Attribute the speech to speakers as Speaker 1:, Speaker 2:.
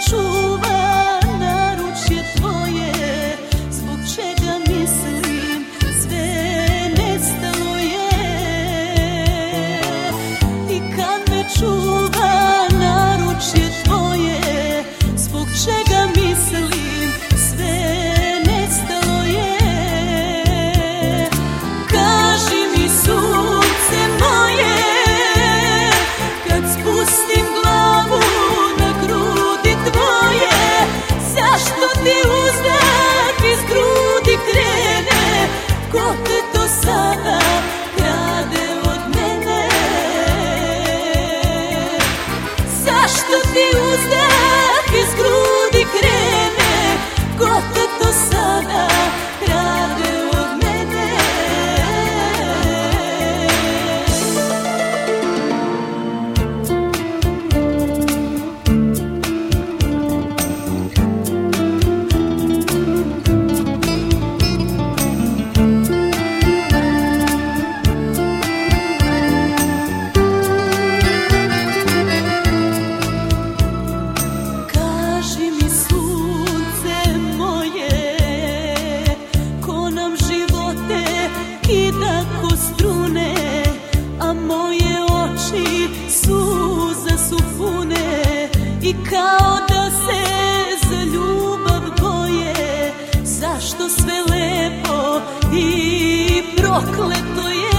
Speaker 1: čuva naručje tvoje, zbog čega mislim sve nestalo je. I kad me čuva naručje tvoje, zbog čega mislim sve nestalo je. Kaži mi sunce moje, kad spustim glavu na grudi tvoje, zašto ti uzdah iz grudi krene, ko te to sada krade od mene? Zašto ti uzdah iz grudi krene, ko te to sada krade od mene? Kaži mi sunce moje, ko nam živote kida ko strune, a moje oči suza su pune. I kao da se za ljubav boje, zašto sve lepo i prokleto je.